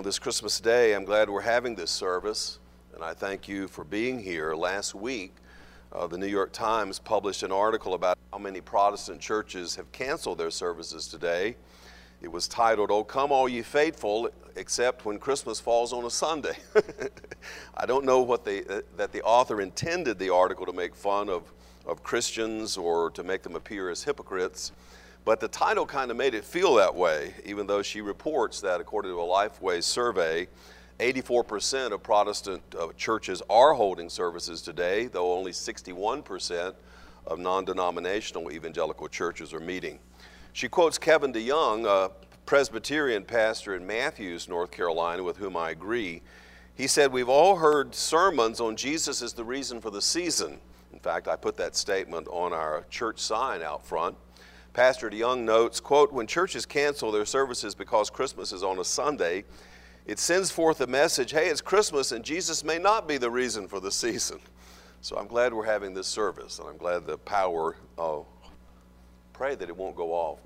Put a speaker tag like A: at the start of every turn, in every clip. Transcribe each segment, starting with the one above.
A: this Christmas Day, I'm glad we're having this service, and I thank you for being here. Last week, the New York Times published an article about how many Protestant churches have canceled their services today. It was titled, "Oh, Come All Ye Faithful, Except When Christmas Falls on a Sunday." I don't know what that the author intended the article to make fun of Christians or to make them appear as hypocrites, but the title kind of made it feel that way, even though she reports that according to a Lifeway survey, 84% of Protestant churches are holding services today, though only 61% of non-denominational evangelical churches are meeting. She quotes Kevin DeYoung, a Presbyterian pastor in Matthews, North Carolina, with whom I agree. He said, "We've all heard sermons on Jesus is the reason for the season." In fact, I put that statement on our church sign out front. Pastor DeYoung notes, quote, "When churches cancel their services because Christmas is on a Sunday, it sends forth a message, hey, it's Christmas and Jesus may not be the reason for the season." So I'm glad we're having this service, and I'm glad the power, pray that it won't go off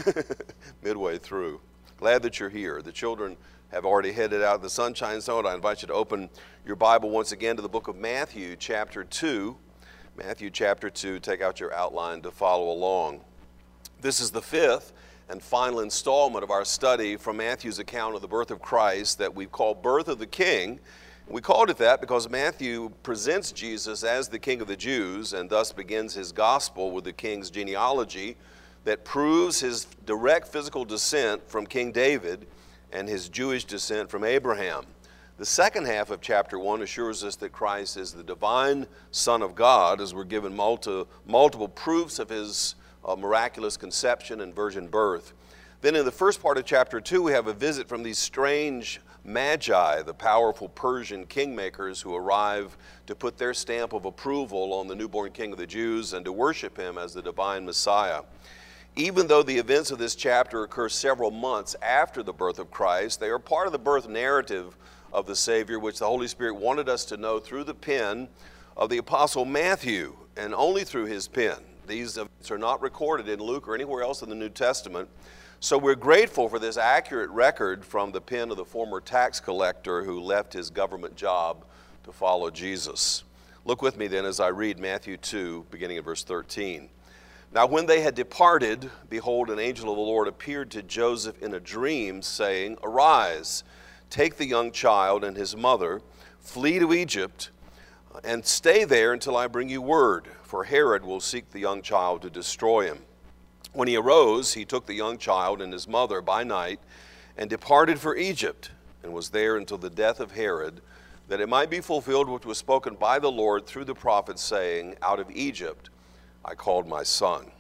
A: midway through. Glad that you're here. The children have already headed out. The sunshine zone. I invite you to open your Bible once again to the book of Matthew, chapter 2. Matthew, chapter 2. Take out your outline to follow along. This is the fifth and final installment of our study from Matthew's account of the birth of Christ that we've called Birth of the King. We called it that because Matthew presents Jesus as the King of the Jews and thus begins his gospel with the king's genealogy that proves his direct physical descent from King David and his Jewish descent from Abraham. The second half of chapter 1 assures us that Christ is the divine Son of God, as we're given multiple proofs of his miraculous conception and virgin birth. Then in the first part of chapter 2, we have a visit from these strange magi, the powerful Persian kingmakers who arrive to put their stamp of approval on the newborn King of the Jews and to worship him as the divine Messiah. Even though the events of this chapter occur several months after the birth of Christ, they are part of the birth narrative of the Savior, which the Holy Spirit wanted us to know through the pen of the Apostle Matthew, and only through his pen. These events are not recorded in Luke or anywhere else in the New Testament. So we're grateful for this accurate record from the pen of the former tax collector who left his government job to follow Jesus. Look with me then as I read Matthew 2, beginning at verse 13. "Now when they had departed, behold, an angel of the Lord appeared to Joseph in a dream, saying, 'Arise, take the young child and his mother, flee to Egypt, and stay there until I bring you word, for Herod will seek the young child to destroy him.' When he arose, he took the young child and his mother by night and departed for Egypt, and was there until the death of Herod, that it might be fulfilled which was spoken by the Lord through the prophet, saying, 'Out of Egypt I called my son.'"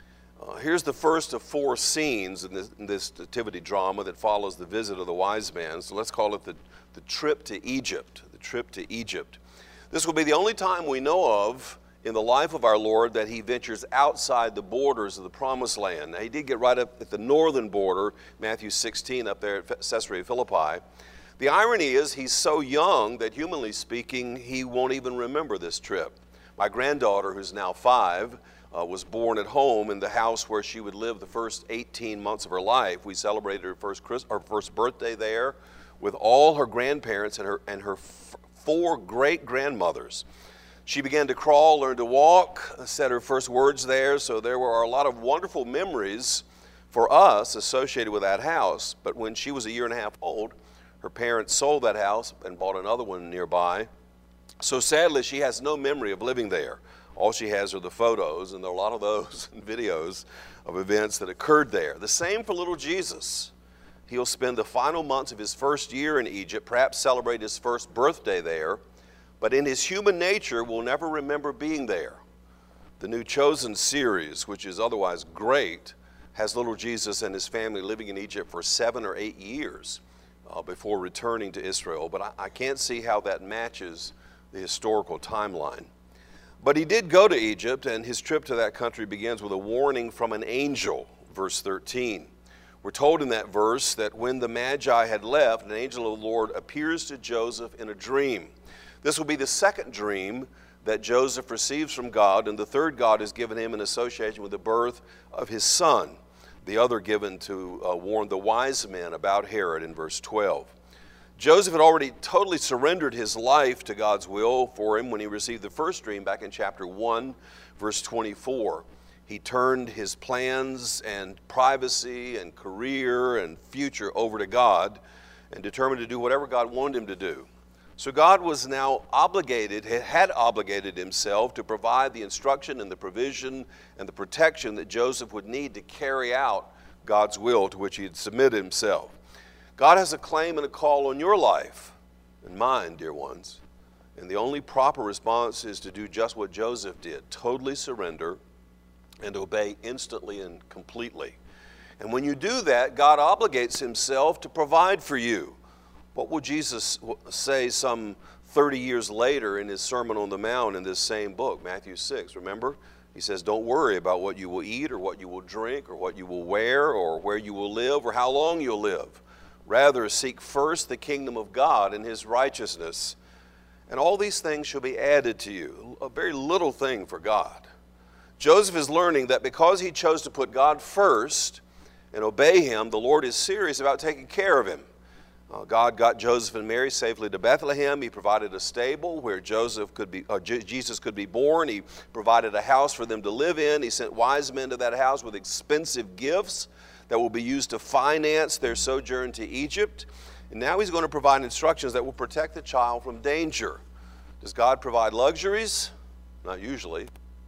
A: Here's the first of four scenes in this nativity drama that follows the visit of the wise man. So let's call it the trip to Egypt, the trip to Egypt. This will be the only time we know of in the life of our Lord that he ventures outside the borders of the Promised Land. Now, he did get right up at the northern border, Matthew 16, up there at Caesarea Philippi. The irony is he's so young that, humanly speaking, he won't even remember this trip. My granddaughter, who's now 5, was born at home in the house where she would live the first 18 months of her life. We celebrated her first birthday there with all her grandparents and her 4 great-grandmothers. She began to crawl, learned to walk, said her first words there, so there were a lot of wonderful memories for us associated with that house. But when she was a year and a half old, her parents sold that house and bought another one nearby. So sadly, she has no memory of living there. All she has are the photos, and there are a lot of those and videos of events that occurred there. The same for little Jesus. He'll spend the final months of his first year in Egypt, perhaps celebrate his first birthday there, but in his human nature will never remember being there. The new Chosen series, which is otherwise great, has little Jesus and his family living in Egypt for 7 or 8 years before returning to Israel. But I can't see how that matches the historical timeline. But he did go to Egypt, and his trip to that country begins with a warning from an angel, verse 13. We're told in that verse that when the Magi had left, an angel of the Lord appears to Joseph in a dream. This will be the second dream that Joseph receives from God, and the third God is given him in association with the birth of his son, the other given to warn the wise men about Herod in verse 12. Joseph had already totally surrendered his life to God's will for him when he received the first dream back in chapter 1, verse 24. He turned his plans and privacy and career and future over to God and determined to do whatever God wanted him to do. So God was now had obligated himself to provide the instruction and the provision and the protection that Joseph would need to carry out God's will to which he had submitted himself. God has a claim and a call on your life and mine, dear ones. And the only proper response is to do just what Joseph did, totally surrender and obey instantly and completely. And when you do that, God obligates himself to provide for you. What will Jesus say some 30 years later in his Sermon on the Mount in this same book, Matthew 6? Remember? He says, don't worry about what you will eat or what you will drink or what you will wear or where you will live or how long you'll live. Rather, seek first the kingdom of God and his righteousness, and all these things shall be added to you. A very little thing for God. Joseph is learning that because he chose to put God first and obey him, the Lord is serious about taking care of him. God got Joseph and Mary safely to Bethlehem. He provided a stable where Jesus could be born. He provided a house for them to live in. He sent wise men to that house with expensive gifts that will be used to finance their sojourn to Egypt. And now he's going to provide instructions that will protect the child from danger. Does God provide luxuries? Not usually.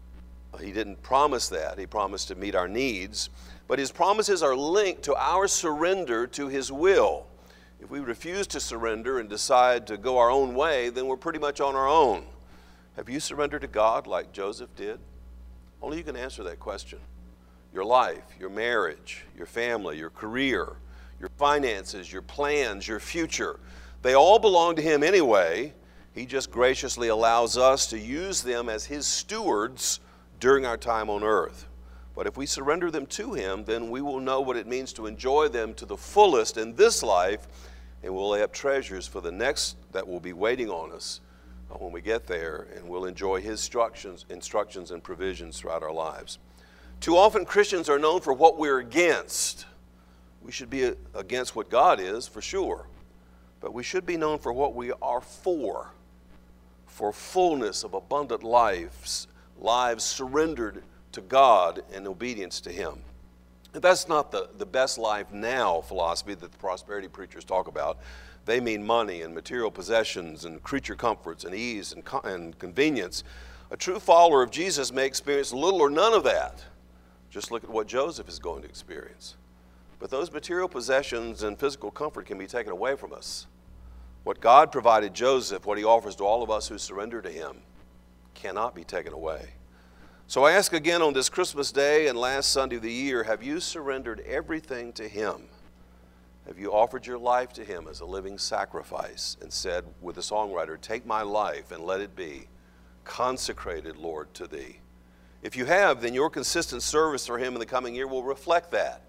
A: He didn't promise that. He promised to meet our needs. But his promises are linked to our surrender to his will. If we refuse to surrender and decide to go our own way, then we're pretty much on our own. Have you surrendered to God like Joseph did? Only you can answer that question. Your life, your marriage, your family, your career, your finances, your plans, your future, they all belong to him anyway. He just graciously allows us to use them as his stewards during our time on earth. But if we surrender them to him, then we will know what it means to enjoy them to the fullest in this life, and we'll lay up treasures for the next that will be waiting on us when we get there, and we'll enjoy his instructions and provisions throughout our lives. Too often Christians are known for what we're against. We should be against what God is, for sure. But we should be known for what we are for fullness of abundant lives surrendered to God and obedience to him. And that's not the best life now philosophy that the prosperity preachers talk about. They mean money and material possessions and creature comforts and ease and convenience. A true follower of Jesus may experience little or none of that. Just look at what Joseph is going to experience. But those material possessions and physical comfort can be taken away from us. What God provided Joseph, what he offers to all of us who surrender to him, cannot be taken away. So I ask again on this Christmas Day and last Sunday of the year, have you surrendered everything to him? Have you offered your life to him as a living sacrifice and said with the songwriter, take my life and let it be consecrated, Lord, to thee? If you have, then your consistent service for him in the coming year will reflect that.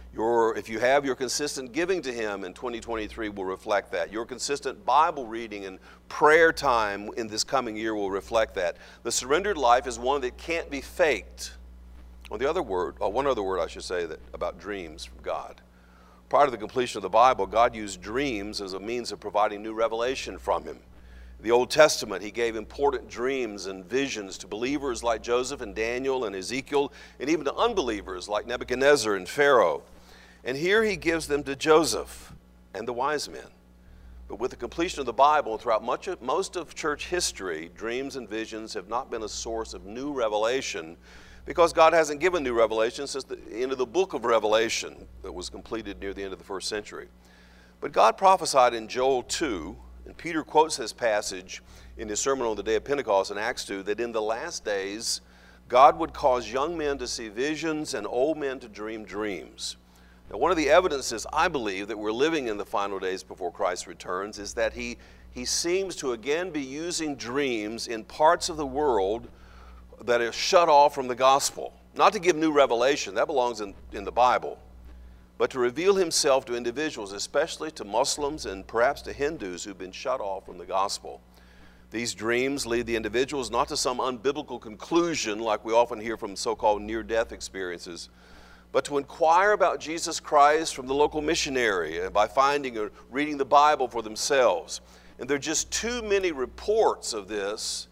A: If you have, your consistent giving to him in 2023 will reflect that. Your consistent Bible reading and prayer time in this coming year will reflect that. The surrendered life is one that can't be faked. One other word I should say about dreams from God. Prior to the completion of the Bible, God used dreams as a means of providing new revelation from him. In the Old Testament, he gave important dreams and visions to believers like Joseph and Daniel and Ezekiel, and even to unbelievers like Nebuchadnezzar and Pharaoh. And here he gives them to Joseph and the wise men. But with the completion of the Bible, throughout most of church history, dreams and visions have not been a source of new revelation because God hasn't given new revelation since the end of the book of Revelation that was completed near the end of the first century. But God prophesied in Joel 2, and Peter quotes this passage in his sermon on the day of Pentecost in Acts 2, that in the last days, God would cause young men to see visions and old men to dream dreams. Now, one of the evidences, I believe, that we're living in the final days before Christ returns is that he seems to again be using dreams in parts of the world that are shut off from the gospel. Not to give new revelation, that belongs in the Bible, but to reveal himself to individuals, especially to Muslims and perhaps to Hindus who've been shut off from the gospel. These dreams lead the individuals not to some unbiblical conclusion like we often hear from so-called near-death experiences, but to inquire about Jesus Christ from the local missionary and by finding or reading the Bible for themselves. And there are just too many reports of this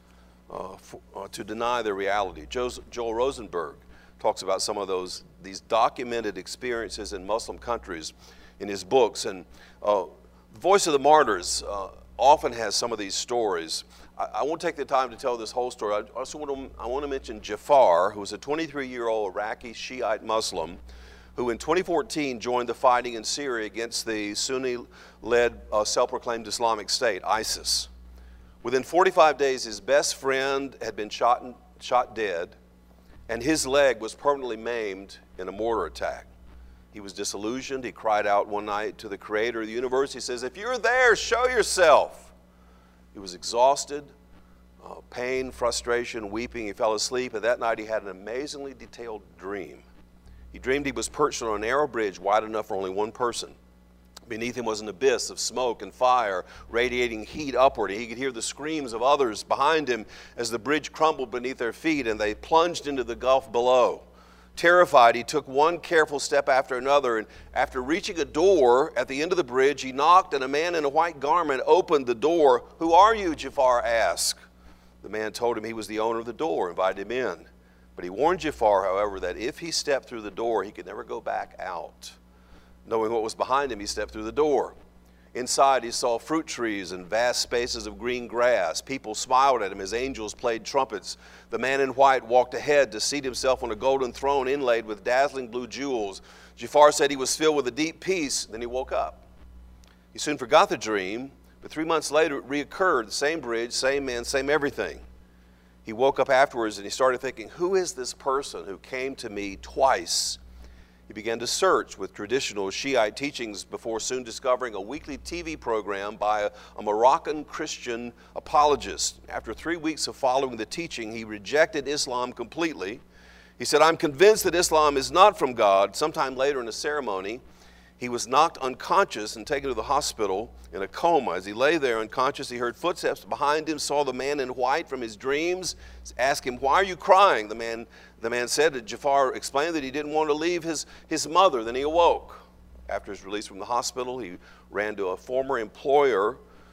A: to deny their reality. Joel Rosenberg talks about some of these documented experiences in Muslim countries in his books. And The Voice of the Martyrs often has some of these stories. I won't take the time to tell this whole story. I want to mention Jafar, who was a 23-year-old Iraqi Shiite Muslim who in 2014 joined the fighting in Syria against the Sunni-led self-proclaimed Islamic State, ISIS. Within 45 days, his best friend had been shot dead, and his leg was permanently maimed in a mortar attack. He was disillusioned. He cried out one night to the creator of the universe. He says, "If you're there, show yourself." He was exhausted, pain, frustration, weeping. He fell asleep, and that night he had an amazingly detailed dream. He dreamed he was perched on a narrow bridge wide enough for only one person. Beneath him was an abyss of smoke and fire, radiating heat upward. He could hear the screams of others behind him as the bridge crumbled beneath their feet, and they plunged into the gulf below. Terrified, he took one careful step after another, and after reaching a door at the end of the bridge, he knocked, and a man in a white garment opened the door. "Who are you?" Jafar asked. The man told him he was the owner of the door, invited him in. But he warned Jafar, however, that if he stepped through the door, he could never go back out. Knowing what was behind him, he stepped through the door. Inside, he saw fruit trees and vast spaces of green grass. People smiled at him as angels played trumpets. The man in white walked ahead to seat himself on a golden throne inlaid with dazzling blue jewels. Jafar said he was filled with a deep peace. Then he woke up. He soon forgot the dream, but 3 months later it reoccurred. The same bridge, same man, same everything. He woke up afterwards and he started thinking, who is this person who came to me twice? He began to search with traditional Shiite teachings before soon discovering a weekly TV program by a Moroccan Christian apologist. After 3 weeks of following the teaching, he rejected Islam completely. He said, "I'm convinced that Islam is not from God." Sometime later in a ceremony, he was knocked unconscious and taken to the hospital in a coma. As he lay there unconscious, he heard footsteps behind him, saw the man in white from his dreams, asked him, "Why are you crying?" The man said that Jafar explained that he didn't want to leave his mother. Then he awoke. After his release from the hospital, he ran to a former employer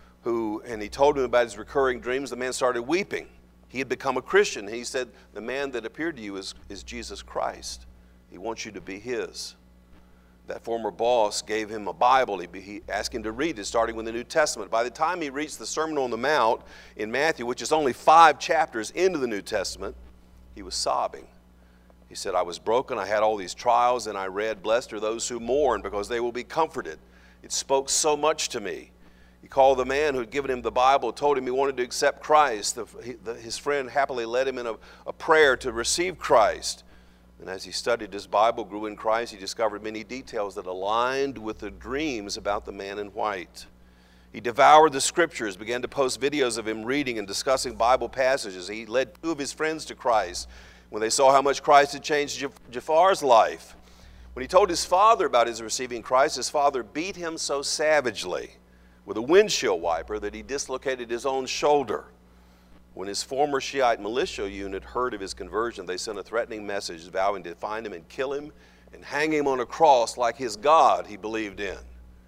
A: and he told him about his recurring dreams. The man started weeping. He had become a Christian. He said, "The man that appeared to you is Jesus Christ. He wants you to be his." That former boss gave him a Bible. He asked him to read it, starting with the New Testament. By the time he reached the Sermon on the Mount in Matthew, which is only 5 chapters into the New Testament, he was sobbing. He said, "I was broken. I had all these trials, and I read, 'Blessed are those who mourn, because they will be comforted.' It spoke so much to me." He called the man who had given him the Bible, told him he wanted to accept Christ. His friend happily led him in a prayer to receive Christ. And as he studied his Bible, grew in Christ, he discovered many details that aligned with the dreams about the man in white. He devoured the scriptures, began to post videos of him reading and discussing Bible passages. He led 2 of his friends to Christ when they saw how much Christ had changed Jafar's life. When he told his father about his receiving Christ, his father beat him so savagely with a windshield wiper that he dislocated his own shoulder. When his former Shiite militia unit heard of his conversion, they sent a threatening message vowing to find him and kill him and hang him on a cross like his God he believed in.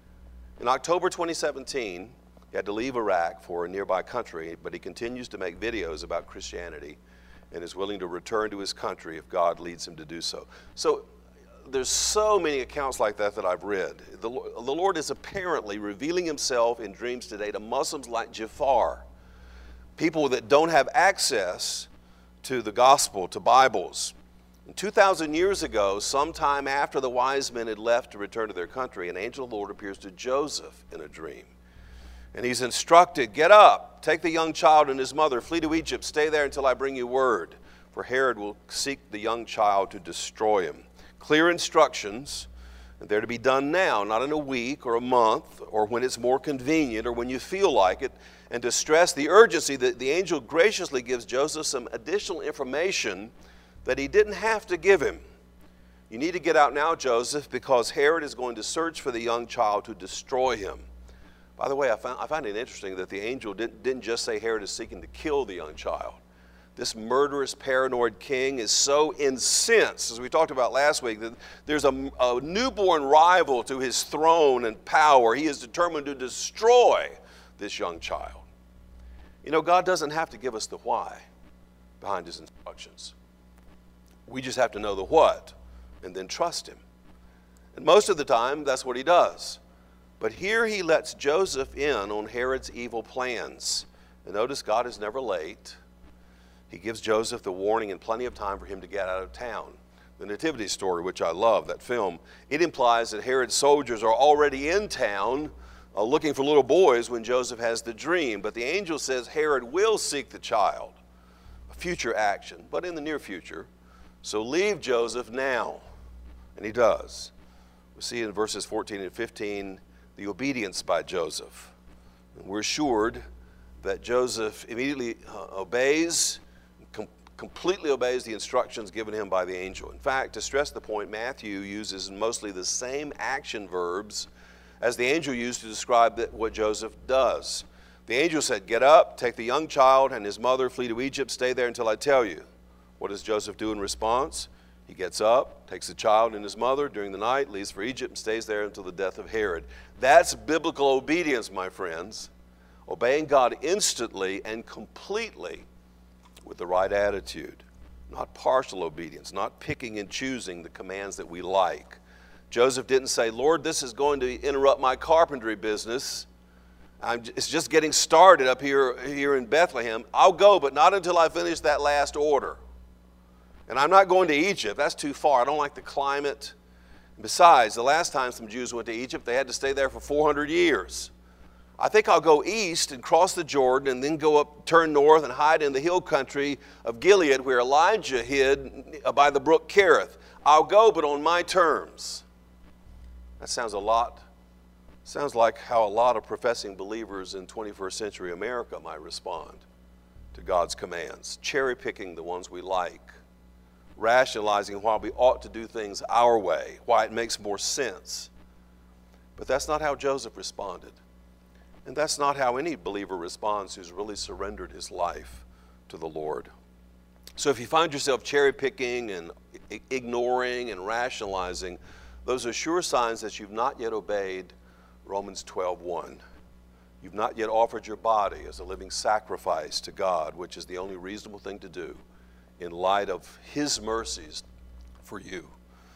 A: In October 2017, he had to leave Iraq for a nearby country, but he continues to make videos about Christianity and is willing to return to his country if God leads him to do so. So there's so many accounts like that I've read. The Lord is apparently revealing himself in dreams today to Muslims like Jafar, people that don't have access to the gospel, to Bibles. And 2,000 years ago, sometime after the wise men had left to return to their country, an angel of the Lord appears to Joseph in a dream. And he's instructed, "Get up, take the young child and his mother, flee to Egypt, stay there until I bring you word, for Herod will seek the young child to destroy him." Clear instructions, and they're to be done now, not in a week or a month or when it's more convenient or when you feel like it. And to stress the urgency, that the angel graciously gives Joseph some additional information that he didn't have to give him. "You need to get out now, Joseph, because Herod is going to search for the young child to destroy him." By the way, I find it interesting that the angel didn't just say Herod is seeking to kill the young child. this murderous, paranoid king is so incensed, as we talked about last week, that there's a newborn rival to his throne and power. He is determined to destroy this young child. You know, God doesn't have to give us the why behind his instructions. We just have to know the what and then trust him. And most of the time, that's what he does. But here he lets Joseph in on Herod's evil plans. And notice God is never late. He gives Joseph the warning and plenty of time for him to get out of town. The Nativity story, which I love, that film, it implies that Herod's soldiers are already in town looking for little boys when Joseph has the dream. But the angel says Herod will seek the child, a future action, but in the near future. So leave Joseph now. And he does. We see in verses 14 and 15 the obedience by Joseph. And we're assured that Joseph immediately obeys, completely obeys the instructions given him by the angel. In fact, to stress the point, Matthew uses mostly the same action verbs as the angel used to describe what Joseph does. The angel said, "Get up, take the young child and his mother, flee to Egypt, stay there until I tell you." What does Joseph do in response? He gets up, takes the child and his mother during the night, leaves for Egypt, and stays there until the death of Herod. That's biblical obedience, my friends. Obeying God instantly and completely with the right attitude. Not partial obedience, not picking and choosing the commands that we like. Joseph didn't say, "Lord, this is going to interrupt my carpentry business. It's just getting started up here in Bethlehem. I'll go, but not until I finish that last order. And I'm not going to Egypt. That's too far. I don't like the climate. Besides, the last time some Jews went to Egypt, they had to stay there for 400 years. I think I'll go east and cross the Jordan and then go up, turn north and hide in the hill country of Gilead where Elijah hid by the brook Kerith. I'll go, but on my terms." That sounds like how a lot of professing believers in 21st century America might respond to God's commands, cherry-picking the ones we like, rationalizing why we ought to do things our way, why it makes more sense. But that's not how Joseph responded. And that's not how any believer responds who's really surrendered his life to the Lord. So if you find yourself cherry-picking and ignoring and rationalizing, those are sure signs that you've not yet obeyed Romans 12:1. You've not yet offered your body as a living sacrifice to God, which is the only reasonable thing to do in light of his mercies for you.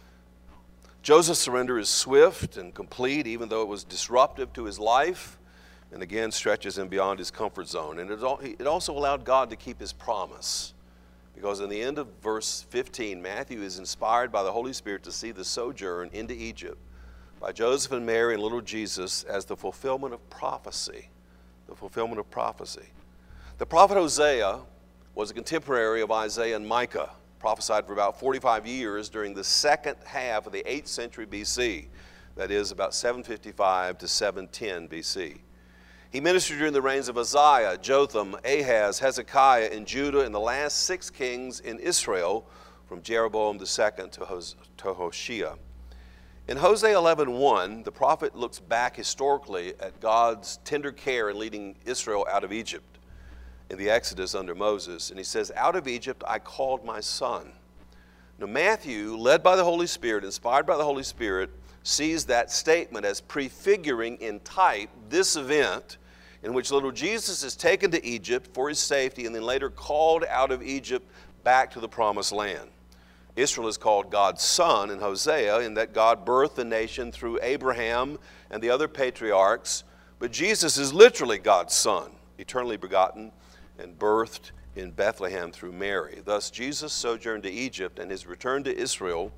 A: Joseph's surrender is swift and complete, even though it was disruptive to his life, and again stretches him beyond his comfort zone. And it also allowed God to keep his promise, because in the end of verse 15, Matthew is inspired by the Holy Spirit to see the sojourn into Egypt by Joseph and Mary and little Jesus as the fulfillment of prophecy. The fulfillment of prophecy. The prophet Hosea was a contemporary of Isaiah and Micah, prophesied for about 45 years during the second half of the 8th century BC, that is about 755 to 710 BC. He ministered during the reigns of Uzziah, Jotham, Ahaz, Hezekiah in Judah, and the last 6 kings in Israel, from Jeroboam II to Hoshea. In Hosea 11:1, the prophet looks back historically at God's tender care in leading Israel out of Egypt in the Exodus under Moses. And he says, "Out of Egypt I called my son." Now Matthew, led by the Holy Spirit, inspired by the Holy Spirit, sees that statement as prefiguring in type this event in which little Jesus is taken to Egypt for his safety and then later called out of Egypt back to the promised land. Israel is called God's son in Hosea, in that God birthed the nation through Abraham and the other patriarchs, but Jesus is literally God's son, eternally begotten and birthed in Bethlehem through Mary. Thus Jesus sojourned to Egypt, and his return to Israel,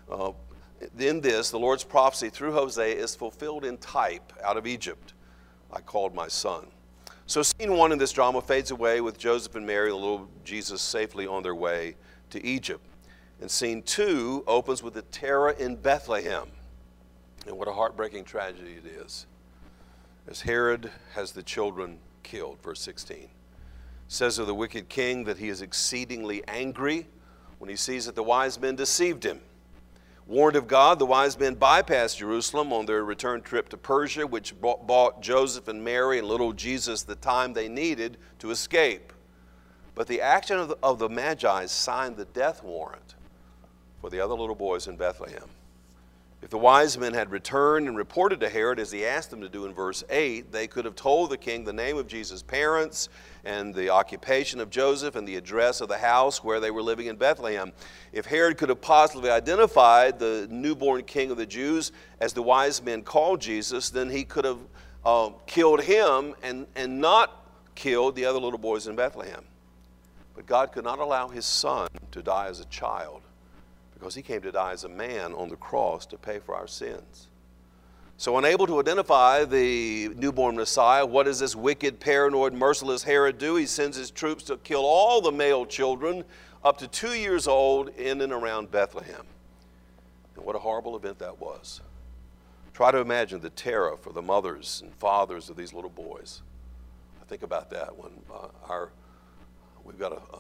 A: in this, the Lord's prophecy through Hosea is fulfilled in type. Out of Egypt I called my son. So scene 1 in this drama fades away with Joseph and Mary, the little Jesus, safely on their way to Egypt. And scene 2 opens with the terror in Bethlehem. And what a heartbreaking tragedy it is, as Herod has the children killed. Verse 16 says of the wicked king that he is exceedingly angry when he sees that the wise men deceived him. Warned of God, the wise men bypassed Jerusalem on their return trip to Persia, which bought Joseph and Mary and little Jesus the time they needed to escape. But the action of the Magi signed the death warrant for the other little boys in Bethlehem. If the wise men had returned and reported to Herod as he asked them to do in verse 8, they could have told the king the name of Jesus' parents and the occupation of Joseph and the address of the house where they were living in Bethlehem. If Herod could have positively identified the newborn king of the Jews as the wise men called Jesus, then he could have killed him and not killed the other little boys in Bethlehem. But God could not allow his son to die as a child, because he came to die as a man on the cross to pay for our sins. So unable to identify the newborn Messiah, what does this wicked, paranoid, merciless Herod do? He sends his troops to kill all the male children up to 2 years old in and around Bethlehem. And what a horrible event that was. Try to imagine the terror for the mothers and fathers of these little boys. I think about that when we've got a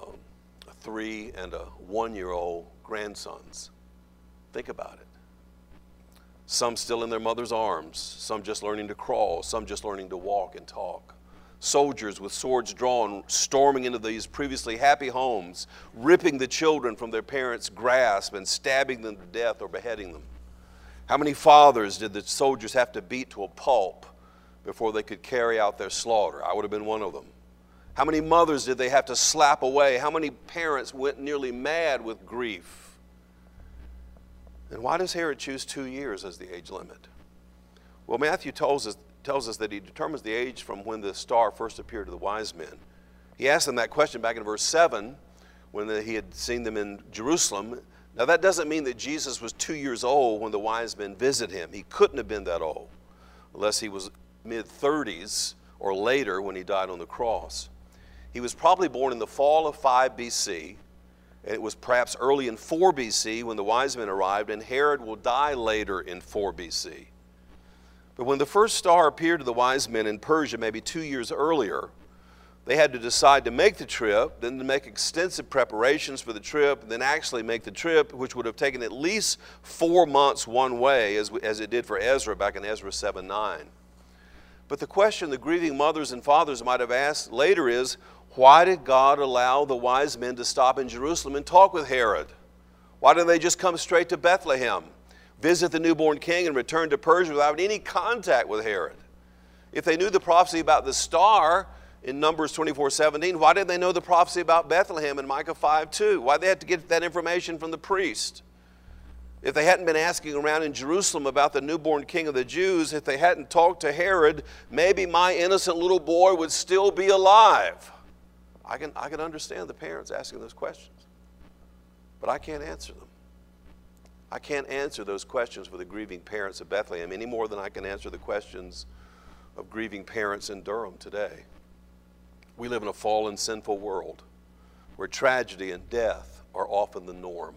A: 3 and a 1-year-old grandsons. Think about it. Some still in their mother's arms, some just learning to crawl, some just learning to walk and talk. Soldiers with swords drawn, storming into these previously happy homes, ripping the children from their parents' grasp and stabbing them to death or beheading them. How many fathers did the soldiers have to beat to a pulp before they could carry out their slaughter? I would have been one of them. How many mothers did they have to slap away? How many parents went nearly mad with grief? And why does Herod choose 2 years as the age limit? Well, Matthew tells us that he determines the age from when the star first appeared to the wise men. He asked them that question back in verse 7 when he had seen them in Jerusalem. Now, that doesn't mean that Jesus was 2 years old when the wise men visited him. He couldn't have been that old unless he was mid-30s or later when he died on the cross. He was probably born in the fall of 5 BC, and it was perhaps early in 4 BC when the wise men arrived, and Herod will die later in 4 BC. But when the first star appeared to the wise men in Persia maybe 2 years earlier, they had to decide to make the trip, then to make extensive preparations for the trip, and then actually make the trip, which would have taken at least 4 months one way, as it did for Ezra back in Ezra 7:9. But the question the grieving mothers and fathers might have asked later is, why did God allow the wise men to stop in Jerusalem and talk with Herod? Why didn't they just come straight to Bethlehem, visit the newborn king, and return to Persia without any contact with Herod? If they knew the prophecy about the star in Numbers 24:17, why didn't they know the prophecy about Bethlehem in Micah 5:2? Why did they have to get that information from the priest? If they hadn't been asking around in Jerusalem about the newborn king of the Jews, if they hadn't talked to Herod, maybe my innocent little boy would still be alive. I can understand the parents asking those questions, but I can't answer them. I can't answer those questions for the grieving parents of Bethlehem any more than I can answer the questions of grieving parents in Durham today. We live in a fallen, sinful world where tragedy and death are often the norm.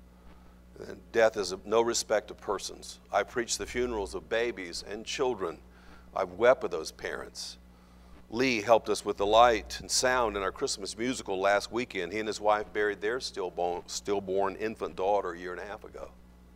A: And death is of no respect of persons. I preach the funerals of babies and children. I've wept with those parents. Lee helped us with the light and sound in our Christmas musical last weekend. He and his wife buried their stillborn infant daughter a year and a half ago.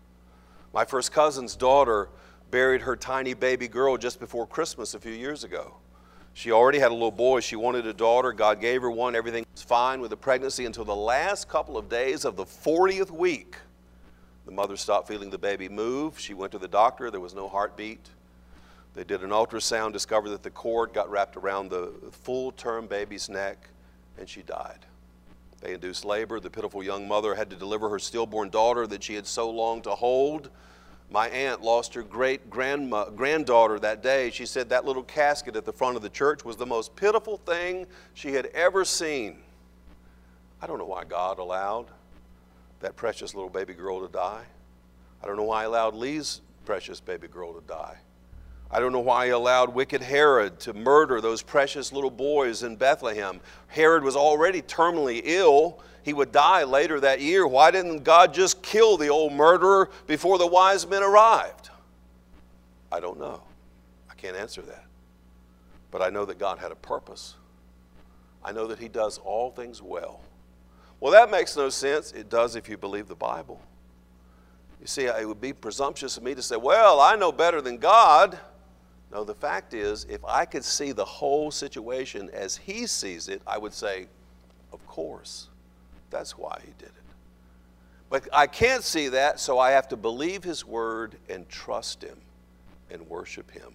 A: My first cousin's daughter buried her tiny baby girl just before Christmas a few years ago. She already had a little boy. She wanted a daughter. God gave her one. Everything was fine with the pregnancy until the last couple of days of the 40th week. The mother stopped feeling the baby move. She went to the doctor. There was no heartbeat. They did an ultrasound, discovered that the cord got wrapped around the full-term baby's neck, and she died. They induced labor. The pitiful young mother had to deliver her stillborn daughter that she had so longed to hold. My aunt lost her great-granddaughter that day. She said that little casket at the front of the church was the most pitiful thing she had ever seen. I don't know why God allowed that precious little baby girl to die. I don't know why he allowed Lee's precious baby girl to die. I don't know why he allowed wicked Herod to murder those precious little boys in Bethlehem. Herod was already terminally ill. He would die later that year. Why didn't God just kill the old murderer before the wise men arrived? I don't know. I can't answer that. But I know that God had a purpose. I know that he does all things well. Well, that makes no sense. It does if you believe the Bible. You see, it would be presumptuous of me to say, well, I know better than God. No, the fact is, if I could see the whole situation as he sees it, I would say, of course. That's why he did it. But I can't see that, so I have to believe his word and trust him and worship him.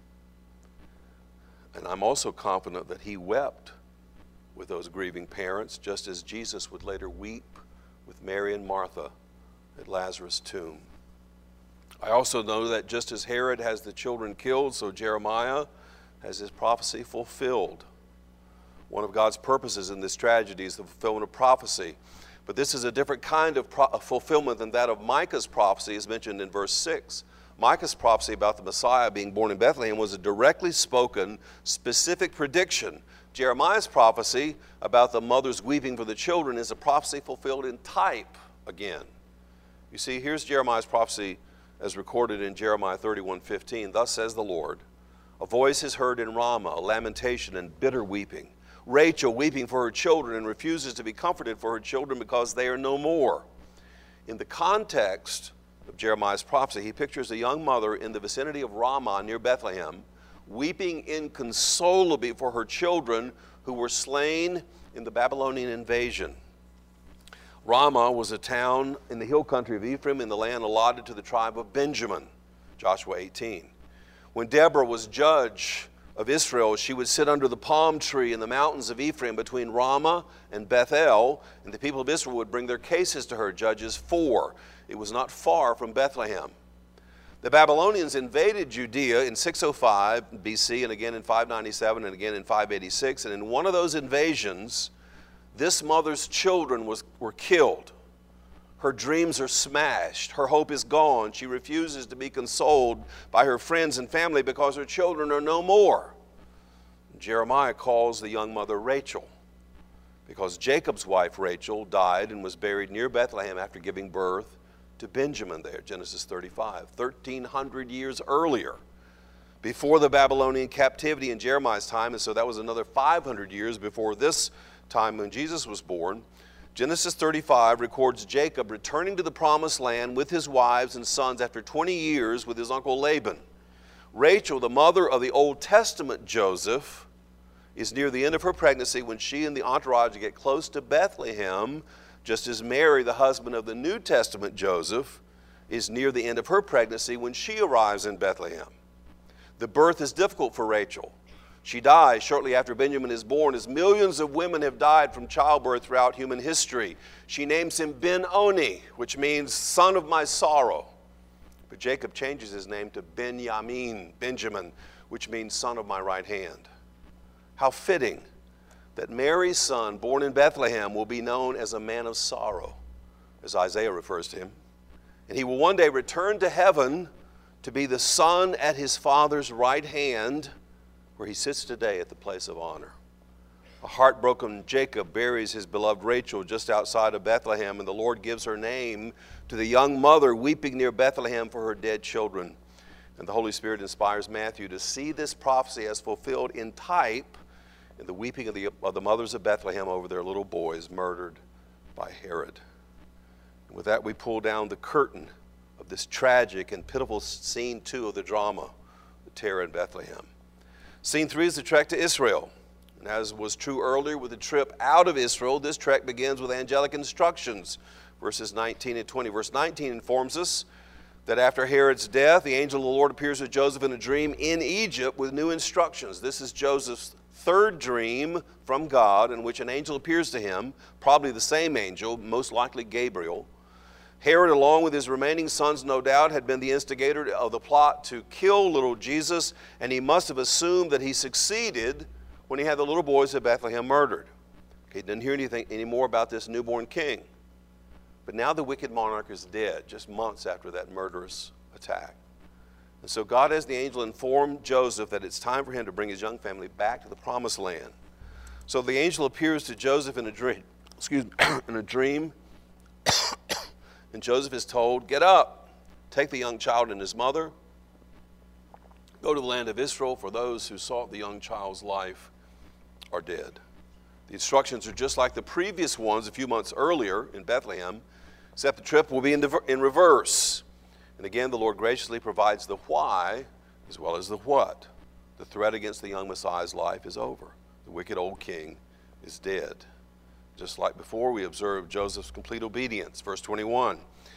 A: And I'm also confident that he wept with those grieving parents, just as Jesus would later weep with Mary and Martha at Lazarus' tomb. I also know that just as Herod has the children killed, so Jeremiah has his prophecy fulfilled. One of God's purposes in this tragedy is the fulfillment of prophecy. But this is a different kind of fulfillment than that of Micah's prophecy, as mentioned in verse 6. Micah's prophecy about the Messiah being born in Bethlehem was a directly spoken, specific prediction. Jeremiah's prophecy about the mothers weeping for the children is a prophecy fulfilled in type again. You see, here's Jeremiah's prophecy as recorded in Jeremiah 31:15. Thus says the Lord, a voice is heard in Ramah, a lamentation and bitter weeping. Rachel weeping for her children and refuses to be comforted for her children because they are no more. In the context of Jeremiah's prophecy, he pictures a young mother in the vicinity of Ramah near Bethlehem, weeping inconsolably for her children who were slain in the Babylonian invasion. Ramah was a town in the hill country of Ephraim in the land allotted to the tribe of Benjamin, Joshua 18. When Deborah was judge of Israel, she would sit under the palm tree in the mountains of Ephraim between Ramah and Bethel, and the people of Israel would bring their cases to her, Judges 4. It was not far from Bethlehem. The Babylonians invaded Judea in 605 BC, and again in 597, and again in 586, and in one of those invasions, this mother's children were killed. Her dreams are smashed. Her hope is gone. She refuses to be consoled by her friends and family because her children are no more. Jeremiah calls the young mother Rachel because Jacob's wife Rachel died and was buried near Bethlehem after giving birth to Benjamin there, Genesis 35, 1,300 years earlier, before the Babylonian captivity in Jeremiah's time, and so that was another 500 years before this time when Jesus was born. Genesis 35 records Jacob returning to the promised land with his wives and sons after 20 years with his uncle Laban. Rachel, the mother of the Old Testament Joseph, is near the end of her pregnancy when she and the entourage get close to Bethlehem, just as Mary, the husband of the New Testament Joseph, is near the end of her pregnancy when she arrives in Bethlehem. The birth is difficult for Rachel. She dies shortly after Benjamin is born, as millions of women have died from childbirth throughout human history. She names him Ben-Oni, which means son of my sorrow. But Jacob changes his name to Benjamin, which means son of my right hand. How fitting that Mary's son, born in Bethlehem, will be known as a man of sorrow, as Isaiah refers to him. And he will one day return to heaven to be the son at his father's right hand, where he sits today at the place of honor. A heartbroken Jacob buries his beloved Rachel just outside of Bethlehem, and the Lord gives her name to the young mother weeping near Bethlehem for her dead children. And the Holy Spirit inspires Matthew to see this prophecy as fulfilled in type in the weeping of the mothers of Bethlehem over their little boys murdered by Herod. And with that, we pull down the curtain of this tragic and pitiful scene 2 of the drama, the terror in Bethlehem. Scene 3 is the trek to Israel. And as was true earlier with the trip out of Israel, this trek begins with angelic instructions, verses 19 and 20. Verse 19 informs us that after Herod's death, the angel of the Lord appears to Joseph in a dream in Egypt with new instructions. This is Joseph's third dream from God in which an angel appears to him, probably the same angel, most likely Gabriel. Herod, along with his remaining sons, no doubt, had been the instigator of the plot to kill little Jesus, and he must have assumed that he succeeded when he had the little boys of Bethlehem murdered. He didn't hear anything anymore about this newborn king. But now the wicked monarch is dead, just months after that murderous attack. And so God, as the angel, informed Joseph that it's time for him to bring his young family back to the promised land. So the angel appears to Joseph in a dream, and Joseph is told, get up, take the young child and his mother, go to the land of Israel, for those who sought the young child's life are dead. The instructions are just like the previous ones a few months earlier in Bethlehem, except the trip will be in reverse. And again, the Lord graciously provides the why as well as the what. The threat against the young Messiah's life is over. The wicked old king is dead. Just like before, we observe Joseph's complete obedience. Verse 21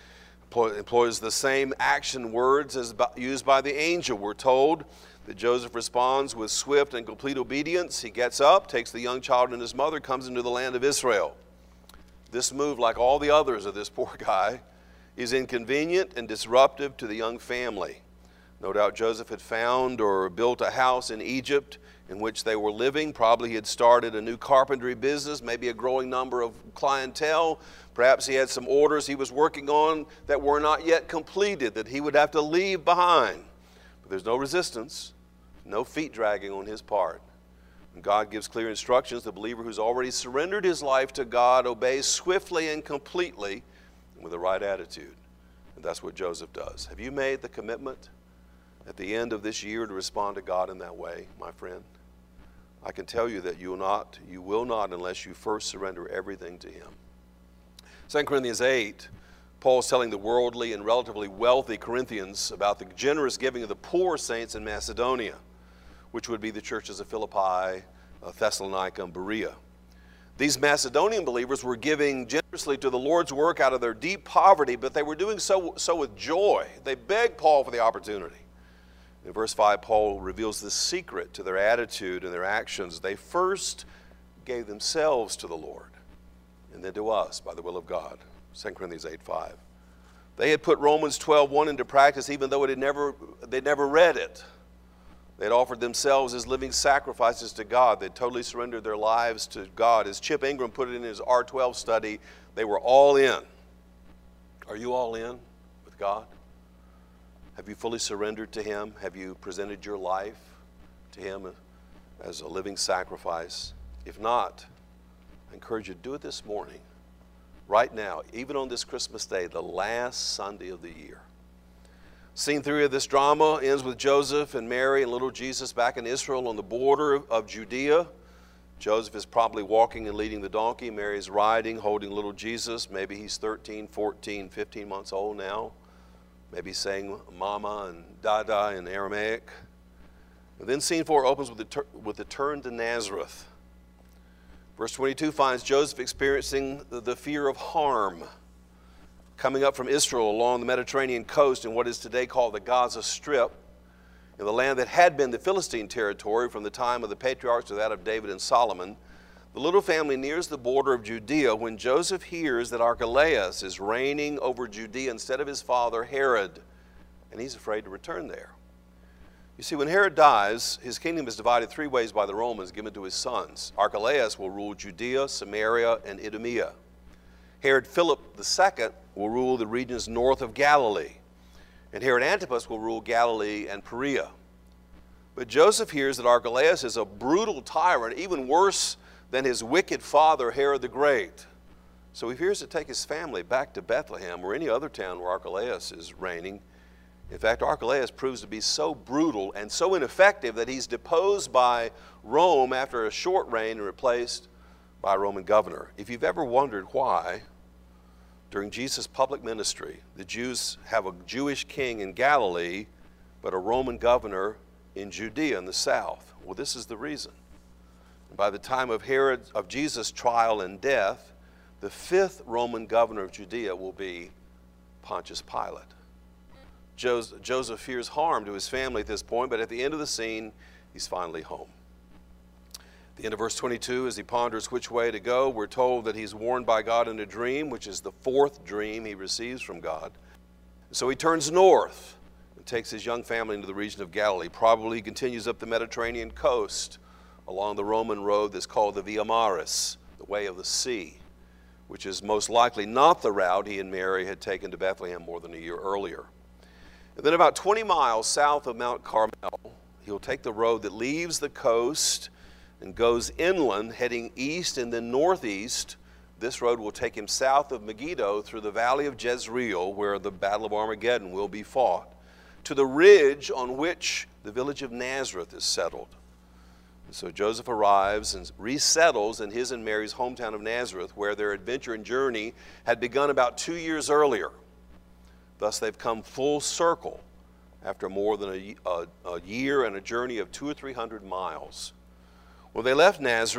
A: employs the same action words as used by the angel. We're told that Joseph responds with swift and complete obedience. He gets up, takes the young child and his mother, comes into the land of Israel. This move, like all the others of this poor guy, is inconvenient and disruptive to the young family. No doubt Joseph had found or built a house in Egypt in which they were living. Probably he had started a new carpentry business, maybe a growing number of clientele. Perhaps he had some orders he was working on that were not yet completed, that he would have to leave behind. But there's no resistance, no feet dragging on his part. When God gives clear instructions, the believer who's already surrendered his life to God obeys swiftly and completely and with the right attitude. And that's what Joseph does. Have you made the commitment at the end of this year to respond to God in that way, my friend? I can tell you that you will not unless you first surrender everything to Him. 2 Corinthians 8, Paul's telling the worldly and relatively wealthy Corinthians about the generous giving of the poor saints in Macedonia, which would be the churches of Philippi, Thessalonica, and Berea. These Macedonian believers were giving generously to the Lord's work out of their deep poverty, but they were doing so with joy. They begged Paul for the opportunity. In verse 5, Paul reveals the secret to their attitude and their actions. They first gave themselves to the Lord, and then to us by the will of God. 2 Corinthians 8:5. They had put Romans 12:1 into practice even though they'd never read it. They'd offered themselves as living sacrifices to God. They'd totally surrendered their lives to God. As Chip Ingram put it in his R12 study, they were all in. Are you all in with God? Have you fully surrendered to Him? Have you presented your life to Him as a living sacrifice? If not, I encourage you to do it this morning, right now, even on this Christmas Day, the last Sunday of the year. Scene 3 of this drama ends with Joseph and Mary and little Jesus back in Israel on the border of Judea. Joseph is probably walking and leading the donkey. Mary is riding, holding little Jesus. Maybe he's 13, 14, 15 months old now. Maybe saying mama and dada in Aramaic. And then scene 4 opens with the turn to Nazareth. Verse 22 finds Joseph experiencing the fear of harm coming up from Israel along the Mediterranean coast in what is today called the Gaza Strip, in the land that had been the Philistine territory from the time of the patriarchs to that of David and Solomon. The little family nears the border of Judea when Joseph hears that Archelaus is reigning over Judea instead of his father Herod, and he's afraid to return there. You see, when Herod dies, his kingdom is divided 3 ways by the Romans, given to his sons. Archelaus will rule Judea, Samaria, and Idumea. Herod Philip II will rule the regions north of Galilee, and Herod Antipas will rule Galilee and Perea. But Joseph hears that Archelaus is a brutal tyrant, even worse than his wicked father Herod the Great. So he fears to take his family back to Bethlehem or any other town where Archelaus is reigning. In fact, Archelaus proves to be so brutal and so ineffective that he's deposed by Rome after a short reign and replaced by a Roman governor. If you've ever wondered why, during Jesus' public ministry, the Jews have a Jewish king in Galilee, but a Roman governor in Judea in the south, well, this is the reason. By the time of Jesus' trial and death, the 5th Roman governor of Judea will be Pontius Pilate. Joseph fears harm to his family at this point, but at the end of the scene, he's finally home. At the end of verse 22, as he ponders which way to go, we're told that he's warned by God in a dream, which is the 4th dream he receives from God. So he turns north and takes his young family into the region of Galilee. Probably continues up the Mediterranean coast along the Roman road that's called the Via Maris, the way of the sea, which is most likely not the route he and Mary had taken to Bethlehem more than a year earlier. And then about 20 miles south of Mount Carmel, he'll take the road that leaves the coast and goes inland, heading east and then northeast. This road will take him south of Megiddo through the valley of Jezreel, where the Battle of Armageddon will be fought, to the ridge on which the village of Nazareth is settled. And so Joseph arrives and resettles in his and Mary's hometown of Nazareth, where their adventure and journey had begun about 2 years earlier. Thus, they've come full circle after more than a year and a journey of 200 or 300 miles. When they left Nazareth,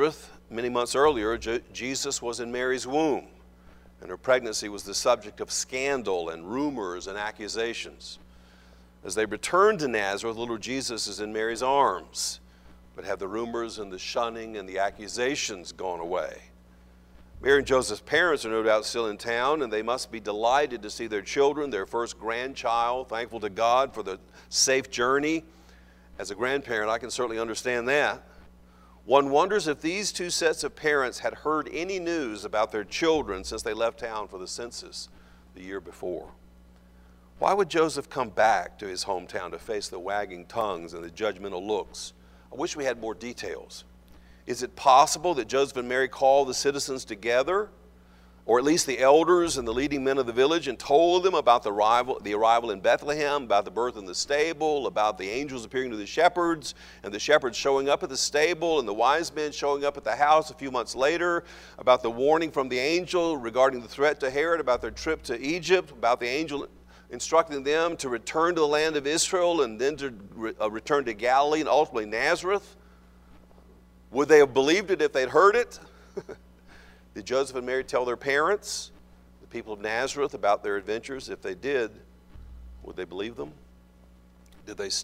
A: many months earlier, Jesus was in Mary's womb, and her pregnancy was the subject of scandal and rumors and accusations. As they return to Nazareth, little Jesus is in Mary's arms, but have the rumors and the shunning and the accusations gone away? Mary and Joseph's parents are no doubt still in town, and they must be delighted to see their children, their first grandchild, thankful to God for the safe journey. As a grandparent, I can certainly understand that. One wonders if these two sets of parents had heard any news about their children since they left town for the census the year before. Why would Joseph come back to his hometown to face the wagging tongues and the judgmental looks? I wish we had more details. Is it possible that Joseph and Mary called the citizens together, or at least the elders and the leading men of the village, and told them about the arrival in Bethlehem, about the birth in the stable, about the angels appearing to the shepherds, and the shepherds showing up at the stable, and the wise men showing up at the house a few months later, about the warning from the angel regarding the threat to Herod, about their trip to Egypt, about the angel instructing them to return to the land of Israel and then to return to Galilee and ultimately Nazareth? Would they have believed it if they'd heard it? Did Joseph and Mary tell their parents, the people of Nazareth, about their adventures? If they did, would they believe them? Did that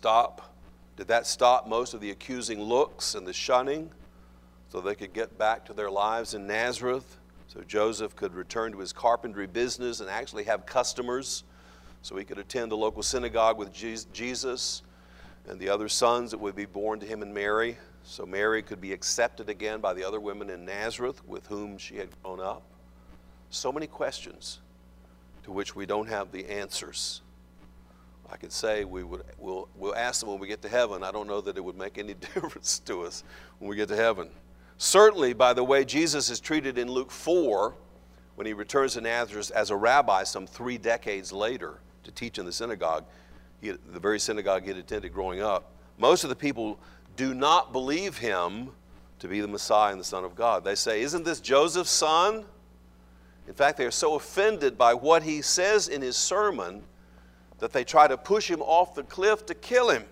A: stop most of the accusing looks and the shunning so they could get back to their lives in Nazareth, so Joseph could return to his carpentry business and actually have customers, so he could attend the local synagogue with Jesus and the other sons that would be born to him and Mary, so Mary could be accepted again by the other women in Nazareth with whom she had grown up? So many questions to which we don't have the answers. I could say we'll ask them when we get to heaven. I don't know that it would make any difference to us when we get to heaven. Certainly, by the way Jesus is treated in Luke 4, when he returns to Nazareth as a rabbi some 3 decades later to teach in the synagogue, the very synagogue he had attended growing up, most of the people do not believe him to be the Messiah and the Son of God. They say, "Isn't this Joseph's son?" In fact, they are so offended by what he says in his sermon that they try to push him off the cliff to kill him.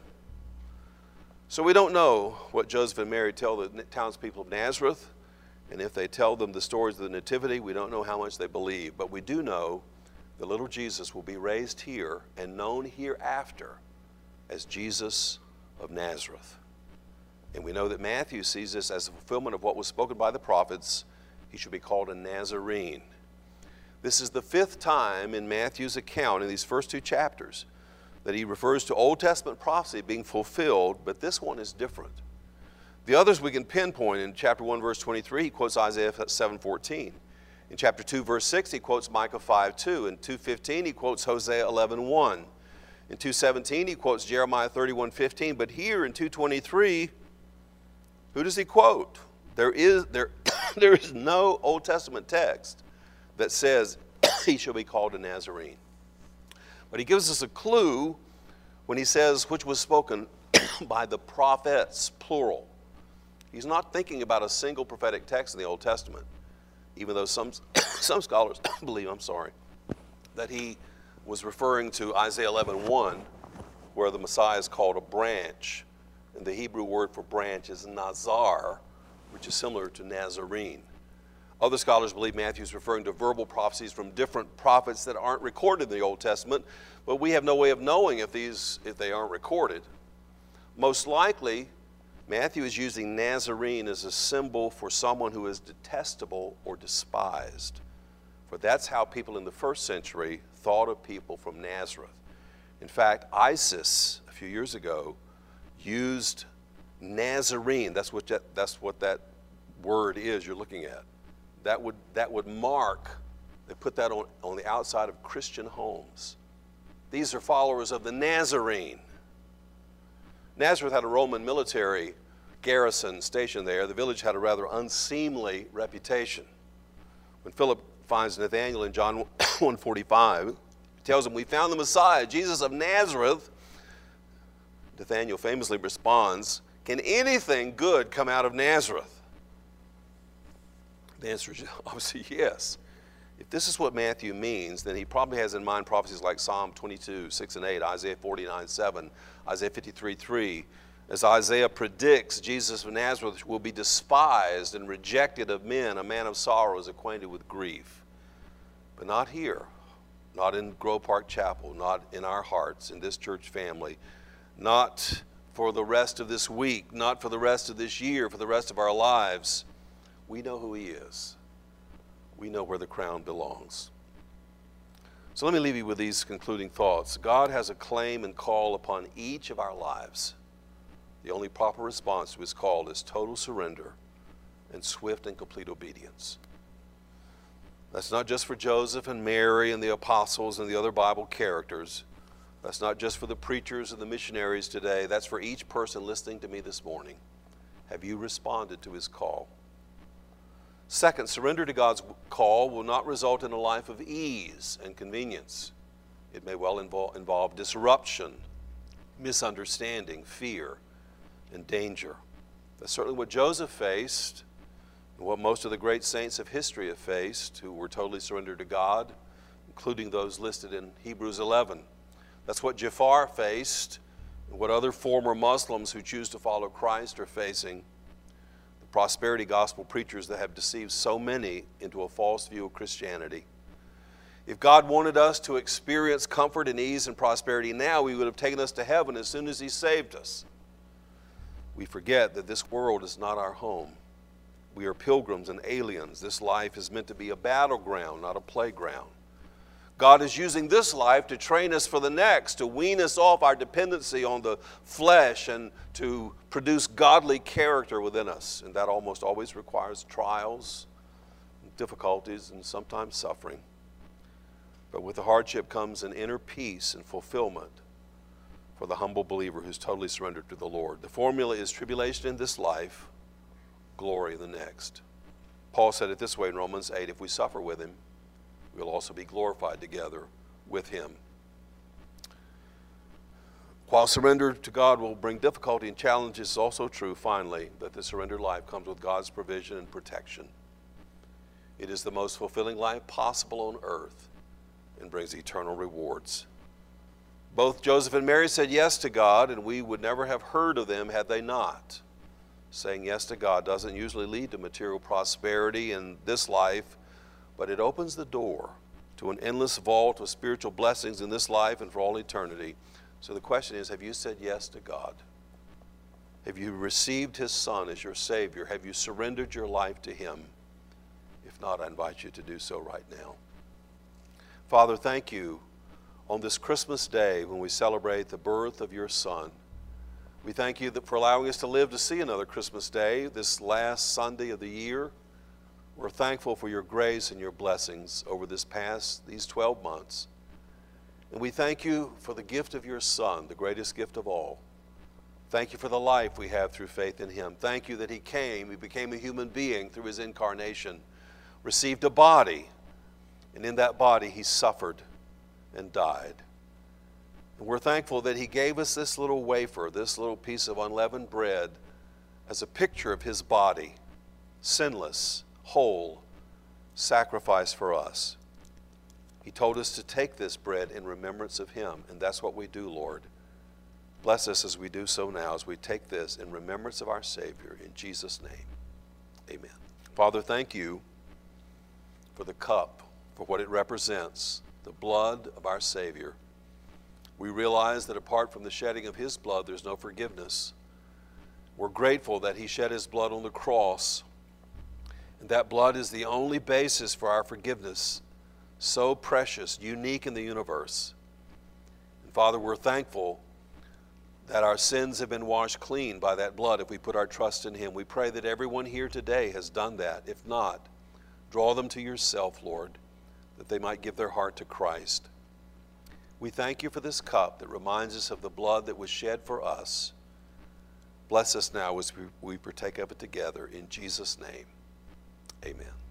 A: So we don't know what Joseph and Mary tell the townspeople of Nazareth, and if they tell them the stories of the Nativity, we don't know how much they believe. But we do know the little Jesus will be raised here and known hereafter as Jesus of Nazareth. And we know that Matthew sees this as a fulfillment of what was spoken by the prophets. He should be called a Nazarene. This is the 5th time in Matthew's account in these first 2 chapters that he refers to Old Testament prophecy being fulfilled, but this one is different. The others we can pinpoint. In chapter 1, verse 23, he quotes Isaiah 7:14. In chapter 2, verse 6, he quotes Micah 5:2. In 2:15, he quotes Hosea 11:1. In 2:17, he quotes Jeremiah 31:15. But here in 2:23, who does he quote? There is no Old Testament text that says he shall be called a Nazarene. But he gives us a clue when he says, which was spoken by the prophets, plural. He's not thinking about a single prophetic text in the Old Testament, even though some scholars believe, that he was referring to Isaiah 11:1, where the Messiah is called a branch. And the Hebrew word for branch is nazar, which is similar to Nazarene. Other scholars believe Matthew is referring to verbal prophecies from different prophets that aren't recorded in the Old Testament, but we have no way of knowing if they aren't recorded. Most likely, Matthew is using Nazarene as a symbol for someone who is detestable or despised, for that's how people in the 1st century thought of people from Nazareth. In fact, ISIS, a few years ago, used Nazarene. That's what that word is you're looking at. That would mark, they put that on the outside of Christian homes. These are followers of the Nazarene. Nazareth had a Roman military garrison stationed there. The village had a rather unseemly reputation. When Philip finds Nathanael in John 1:45, he tells him, "We found the Messiah, Jesus of Nazareth." Nathanael famously responds, "Can anything good come out of Nazareth?" The answer is obviously yes. If this is what Matthew means, then he probably has in mind prophecies like Psalm 22:6 and 8, Isaiah 49:7, Isaiah 53:3, As Isaiah predicts, Jesus of Nazareth will be despised and rejected of men, a man of sorrows, acquainted with grief. But not here, not in Grove Park Chapel, not in our hearts, in this church family, not for the rest of this week, not for the rest of this year, for the rest of our lives. We know who he is. We know where the crown belongs. So let me leave you with these concluding thoughts. God has a claim and call upon each of our lives. The only proper response to his call is total surrender and swift and complete obedience. That's not just for Joseph and Mary and the apostles and the other Bible characters. That's not just for the preachers and the missionaries today. That's for each person listening to me this morning. Have you responded to his call? Second, surrender to God's call will not result in a life of ease and convenience. It may well involve disruption, misunderstanding, fear, and danger. That's certainly what Joseph faced, and what most of the great saints of history have faced who were totally surrendered to God, including those listed in Hebrews 11. That's what Jafar faced, and what other former Muslims who choose to follow Christ are facing. The prosperity gospel preachers that have deceived so many into a false view of Christianity. If God wanted us to experience comfort and ease and prosperity now, he would have taken us to heaven as soon as he saved us. We forget that this world is not our home. We are pilgrims and aliens. This life is meant to be a battleground, not a playground. God is using this life to train us for the next, to wean us off our dependency on the flesh and to produce godly character within us. And that almost always requires trials, difficulties, and sometimes suffering. But with the hardship comes an inner peace and fulfillment for the humble believer who's totally surrendered to the Lord. The formula is tribulation in this life, glory in the next. Paul said it this way in Romans 8, if we suffer with him, we'll also be glorified together with him. While surrender to God will bring difficulty and challenges, it's also true, finally, that the surrendered life comes with God's provision and protection. It is the most fulfilling life possible on earth and brings eternal rewards. Both Joseph and Mary said yes to God, and we would never have heard of them had they not. Saying yes to God doesn't usually lead to material prosperity in this life, but it opens the door to an endless vault of spiritual blessings in this life and for all eternity. So the question is, have you said yes to God? Have you received his Son as your Savior? Have you surrendered your life to him? If not, I invite you to do so right now. Father, thank you on this Christmas day when we celebrate the birth of your Son. We thank you for allowing us to live to see another Christmas day, this last Sunday of the year. We're thankful for your grace and your blessings over these 12 months. And we thank you for the gift of your Son, the greatest gift of all. Thank you for the life we have through faith in him. Thank you that he came, he became a human being through his incarnation, received a body, and in that body he suffered and died. And we're thankful that he gave us this little wafer, this little piece of unleavened bread, as a picture of his body, sinless, whole, sacrifice for us. He told us to take this bread in remembrance of him, and that's what we do, Lord. Bless us as we do so now, as we take this in remembrance of our Savior. In Jesus' name, amen. Father, thank you for the cup, for what it represents, the blood of our Savior. We realize that apart from the shedding of his blood, there's no forgiveness. We're grateful that he shed his blood on the cross, and that blood is the only basis for our forgiveness, so precious, unique in the universe. And Father, we're thankful that our sins have been washed clean by that blood if we put our trust in him. We pray that everyone here today has done that. If not, draw them to yourself, Lord, that they might give their heart to Christ. We thank you for this cup that reminds us of the blood that was shed for us. Bless us now as we partake of it together. In Jesus' name, amen.